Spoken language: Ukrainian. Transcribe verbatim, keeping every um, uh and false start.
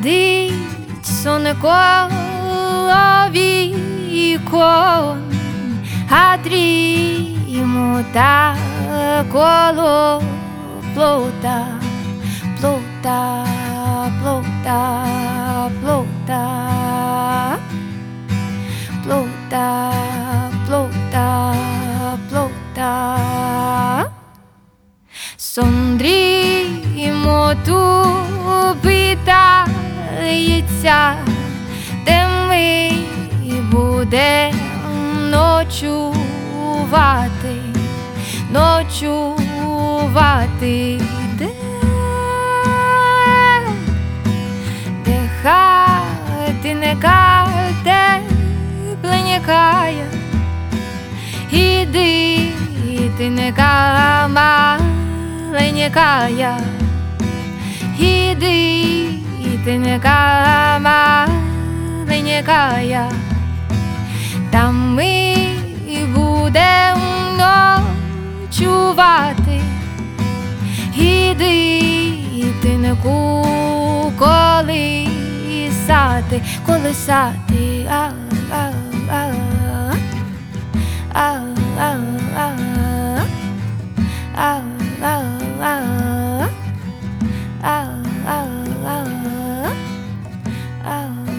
сидить сон коло вікон, а дрімота коло плота, плота, плота, плота, плота, плота, плота. Сон дрімоту питається, де ми будем ночувати, ночувати, де, де хатинка тепленькая, іди, тинка маленькая, іди, тинка маленькая, там ми будем ночувати, іди, тинку колисати, колисати, а, а, а, а, а, а, а, а, а, а, а, а, а.